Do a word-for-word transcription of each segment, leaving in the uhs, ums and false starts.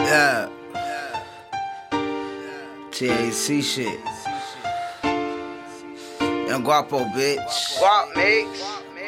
Yeah. T A C shit. Young Guapo, bitch. Guap mix.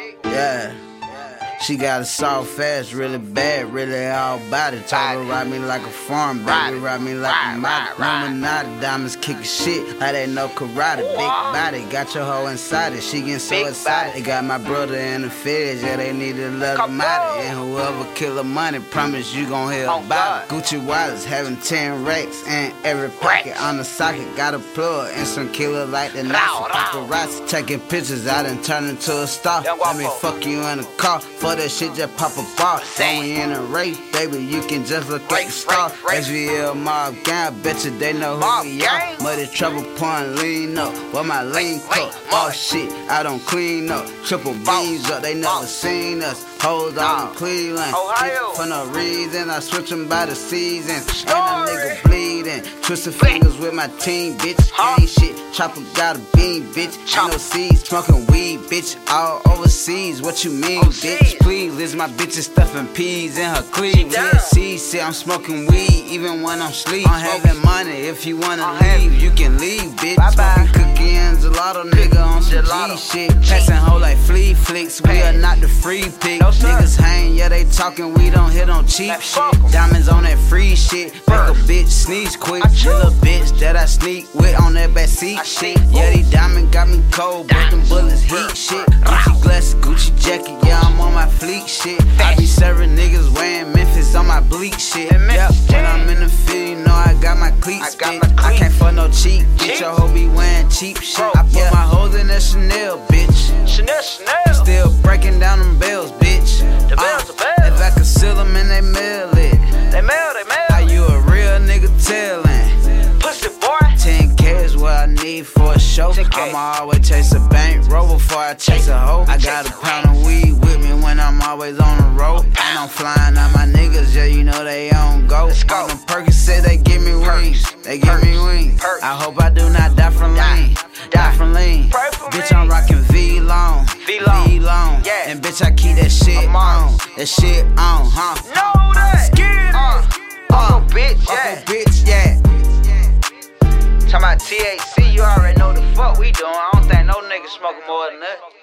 Yeah. She got a soft fast, really bad, really all about it. Told her ride me like a farm, baby, ride me like a model. Illuminati, diamonds kicking shit like they know karate. Big body, got your hoe inside it. She getting so excited. They got my brother in the feds, yeah, they need to let him out it. And whoever kill her money, promise you gon' hear about it. Gucci wallets, having ten racks in every pocket. On the socket, got a plug and some killer like the Nazi. Paparazzi taking pictures, I done turned into a star. Let me fuck you in the car. For that shit, just pop a bar. When we in a race, baby, you can just look at the star. S V L mob gang, bet you they know who we are. Muddy trouble pouring lean up, with my lean cup. Oh shit, I don't clean up. Triple beans up, they never seen us. Hold on, Cleveland. For no reason, I switch them by the season. Ain't a nigga bleeding. Twisting fingers with my team, bitch. Ain't shit. Chopper got a beam, bitch. Ain't no seeds. Smoking weed, bitch. All overseas. What you mean, bitch? Please, list my bitches stuffing peas in her cleave. Yeah, see, see, I'm smoking weed even when I'm sleep. I'm having money. If you wanna leave, you can leave, bitch. Smoking cookie and gelato, nigga on some G shit. Passing hoe like flea flicks. We are not the free pick. Niggas hang, yeah, they talking, we don't hit on cheap shit. Diamonds on that free shit, make a bitch sneeze quick. Little bitch that I sneak with on that back seat shit. Yeah, these diamonds got me cold, but them bullets heat shit. Gucci glasses, Gucci jacket, yeah, I'm on my fleek shit. I be serving niggas wearing Memphis on my bleak shit. Yeah, when I'm in the field, you know I got my cleats fit. I can't fuck no cheap bitch, your hoe be wearing cheap shit. I put my hoes in that Chanel, bitch. Chanel, Chanel. Still breaking down them bills, bitch. The bills, the bills. If I conceal them and they mail it, They mail, they mail. how you a real nigga tellin'? Pussy boy. ten K is what I need for a show. I'ma always chase a bank roll before I chase a hoe. I got a pound of weed with me when I'm always on the road. And I'm flying out my niggas, yeah, you know they on go. All them Perkins said they give me wings, they give me wings. I hope I do not die from lean, die from lean. Bitch, I'm rockin' V-Long, V-Long, and bitch, I keep that shit on, that shit on, huh? Know that. Scared. Uh, uh, bitch, yeah. Uncle bitch, yeah. Talking about T A C, you already know the fuck we doing. I don't think no nigga smoking more than that.